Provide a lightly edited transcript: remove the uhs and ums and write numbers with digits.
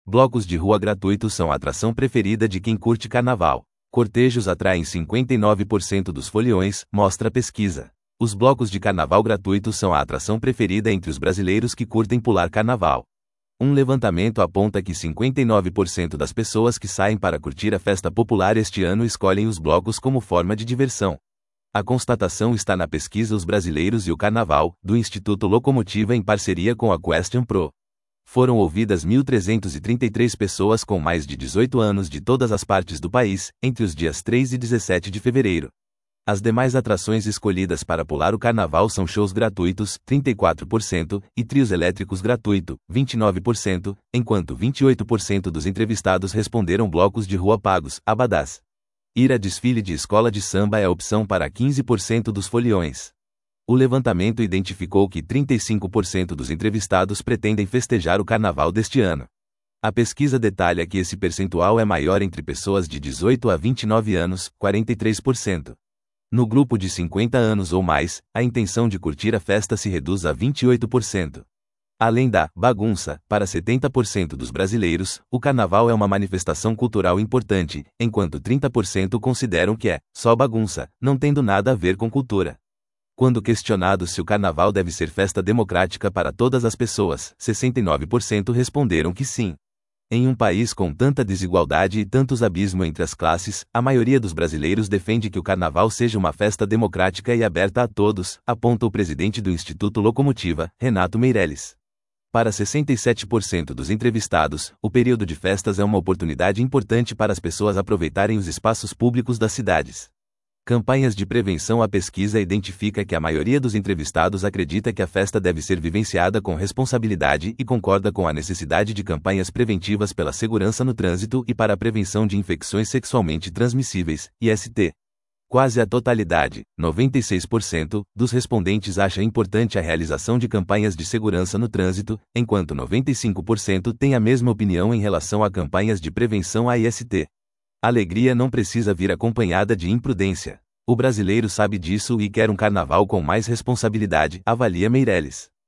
Blocos de rua gratuitos são a atração preferida de quem curte carnaval. Cortejos atraem 59% dos foliões, mostra a pesquisa. Os blocos de carnaval gratuitos são a atração preferida entre os brasileiros que curtem pular carnaval. Um levantamento aponta que 59% das pessoas que saem para curtir a festa popular este ano escolhem os blocos como forma de diversão. A constatação está na pesquisa Os Brasileiros e o Carnaval, do Instituto Locomotiva em parceria com a Question Pro. Foram ouvidas 1.333 pessoas com mais de 18 anos de todas as partes do país, entre os dias 3 e 17 de fevereiro. As demais atrações escolhidas para pular o carnaval são shows gratuitos, 34%, e trios elétricos gratuito, 29%, enquanto 28% dos entrevistados responderam blocos de rua pagos, abadás. Ir a desfile de escola de samba é a opção para 15% dos foliões. O levantamento identificou que 35% dos entrevistados pretendem festejar o carnaval deste ano. A pesquisa detalha que esse percentual é maior entre pessoas de 18 a 29 anos, 43%. No grupo de 50 anos ou mais, a intenção de curtir a festa se reduz a 28%. Além da bagunça, para 70% dos brasileiros, o carnaval é uma manifestação cultural importante, enquanto 30% consideram que é só bagunça, não tendo nada a ver com cultura. Quando questionados se o carnaval deve ser festa democrática para todas as pessoas, 69% responderam que sim. Em um país com tanta desigualdade e tantos abismos entre as classes, a maioria dos brasileiros defende que o carnaval seja uma festa democrática e aberta a todos, aponta o presidente do Instituto Locomotiva, Renato Meirelles. Para 67% dos entrevistados, o período de festas é uma oportunidade importante para as pessoas aproveitarem os espaços públicos das cidades. Campanhas de prevenção. A pesquisa identifica que a maioria dos entrevistados acredita que a festa deve ser vivenciada com responsabilidade e concorda com a necessidade de campanhas preventivas pela segurança no trânsito e para a prevenção de infecções sexualmente transmissíveis, IST. Quase a totalidade, 96%, dos respondentes acha importante a realização de campanhas de segurança no trânsito, enquanto 95% tem a mesma opinião em relação a campanhas de prevenção à IST. Alegria não precisa vir acompanhada de imprudência. O brasileiro sabe disso e quer um carnaval com mais responsabilidade, avalia Meirelles.